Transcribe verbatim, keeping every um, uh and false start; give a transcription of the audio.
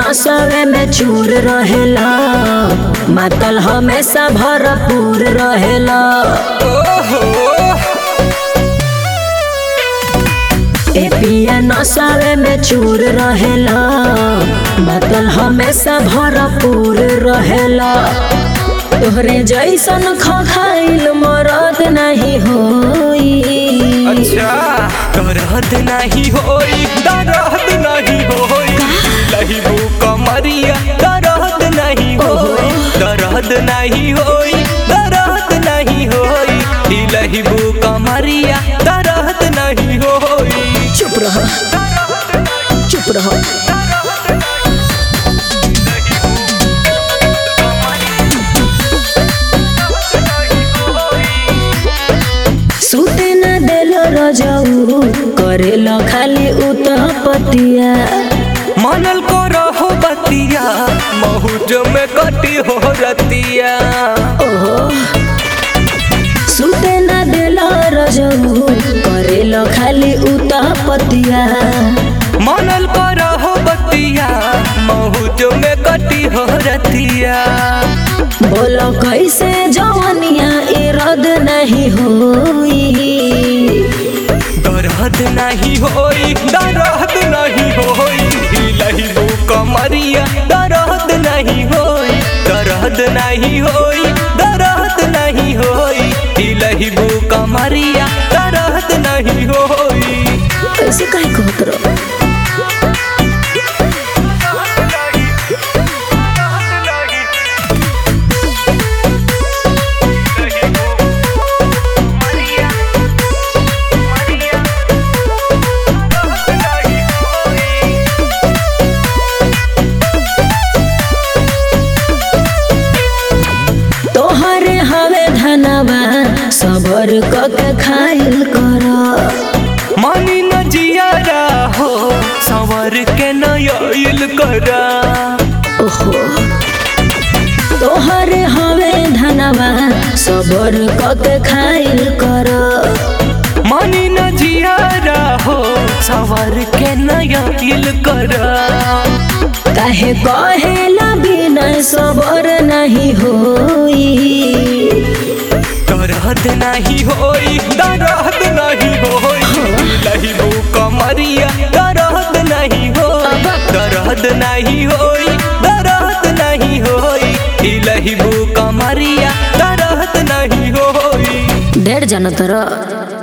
नशे में चूर रहेला, मातल हमेशा भरपूर रहेला। ए पिया नशे में चूर रहेला, मातल हमेशा भरपूर रहेला। तोहरे जैसन खखाइल मरद नहीं होई। अच्छा दर्द नहीं होई, दर्द नहीं होई, लहिबू कमरिया दर्द नहीं होई, दर्द नहीं होई, दर्द नहीं होई, लहिबू कमरिया दर्द नहीं होई। चुप रह चुप रह। सुते न देल रजाऊ, करेला खाली उतपतिया। मनल को रहो बतिया, महुज में कटी हो रतिया। ओहो सुते न देल रजाऊ, करेला खाली उतपतिया। मनल को रहो बतिया, महुज में कटी हो रतिया। बोलो कैसे जवानिया इरद नहीं होई। दर्द नहीं होई, दर्द नहीं होई, लहिबू कमरिया दर्द नहीं होई, दर्द नहीं होई, दर्द नहीं होई, लहिबू कमरिया दर्द नहीं होई। ऐसे काहे कहत रहो? तोहरे हवे धनवा सबर कके खाइल कर। मानी न जियारा हो, सवर के नयल करा। ओहो तोहरे हवे धनवा सबर कके खाइल कर। मानी न जियारा हो, सवर के नयल करा। काहे कहेला बिना सबर नहीं होई। दर्द नहीं होई, दर्द नहीं होई, लहिबू कमरिया दर्द नहीं होई, दर्द नहीं होई, दर्द नहीं होई, लहिबू कमरिया दर्द नहीं होई। डेढ़ जाना तरह